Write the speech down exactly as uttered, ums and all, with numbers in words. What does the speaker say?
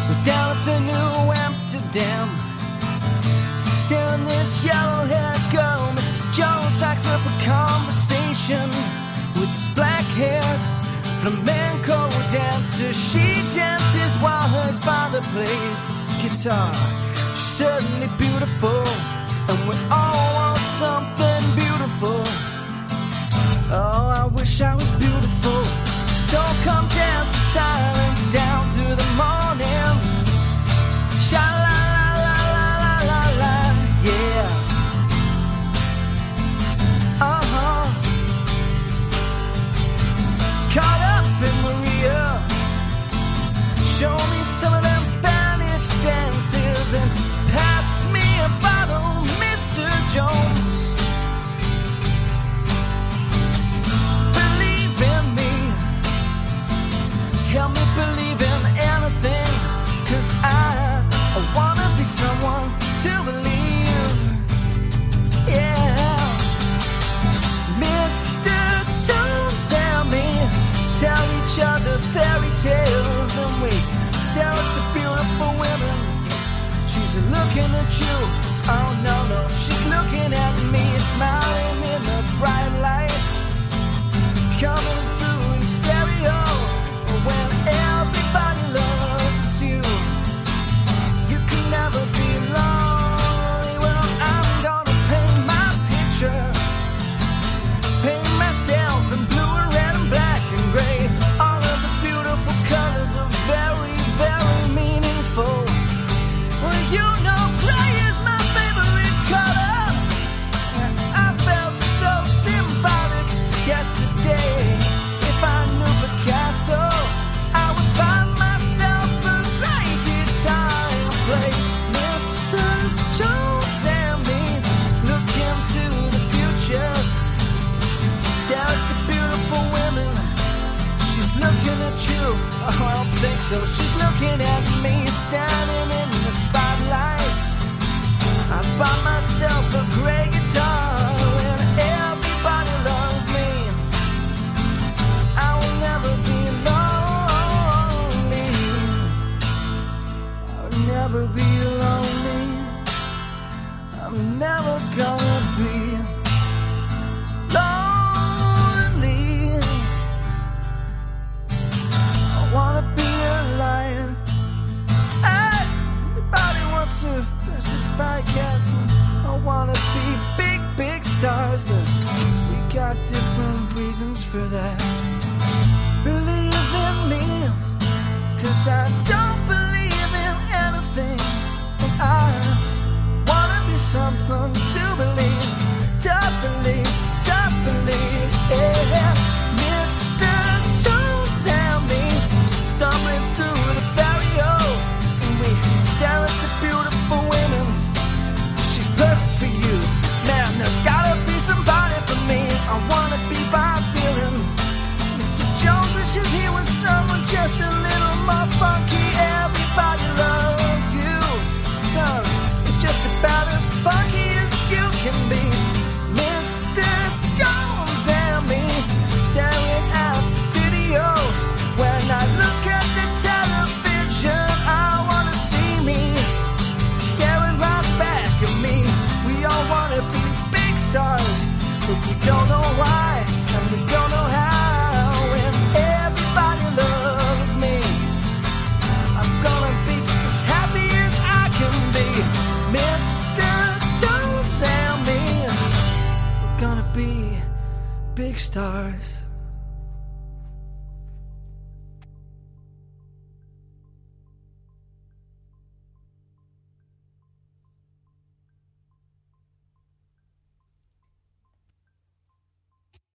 We're down at the New Amsterdam, staring this yellow-haired girl. Mister Jones strikes up a conversation with this black-haired flamenco dancer. She dances while her father plays guitar. She's certainly beautiful, and we all want something beautiful. Oh, I wish I was beautiful. So come dance in silence down through the morning. Sha-la-la-la-la-la-la, yeah. Uh-huh. Caught up in Maria. Show me some of them Spanish dances and pass me a bottle, Mister Jones. Believe in me. Help me believe in anything, 'cause I, I wanna be someone to believe. Yeah. Mister Jones and me tell each other fairy tales, and we stare at the beautiful women. She's looking at you, oh no, no, she's looking at me, smiling in the bright lights coming through in stereo. When everybody loves you, you can never be lonely. Well, I'm gonna paint my picture, paint myself in blue and red and black and gray. All of the beautiful colors are very, very meaningful. Well, you know gray is my favorite color, and I felt so symbolic yesterday. If I knew Picasso, I would buy myself a great guitar and play. Mister Jones and me look into the future, stare at the beautiful women. She's looking at you, oh, I don't think so. She's looking at me, standing in the spotlight. I bought myself a great guitar, and everybody loves me. I will never be lonely. I'll never be lonely. I'm never gonna be lonely. I wanna be a lion. Hey, everybody wants to dress as bycats, and I wanna be big, big stars, but we got different reasons for that. Believe in me, 'cause I don't believe in anything, and I wanna be something to believe, to believe, to believe, yeah. Mister Jones and me stumbling through the barrio, and we stare at the beautiful women. She's perfect for you, man, there's gotta be somebody for me. I wanna be Bob Dylan. Mister Jones wishes he was someone just a little more funky. Everybody loves you, son. You're just about as funky as you can be. Mister Jones and me staring at the video. When I look at the television, I wanna see me staring right back at me. We all wanna be big stars, but we don't know why, and we don't know how. And everybody loves me. I'm gonna be just as happy as I can be. Mister Jones and me, we're gonna be big stars.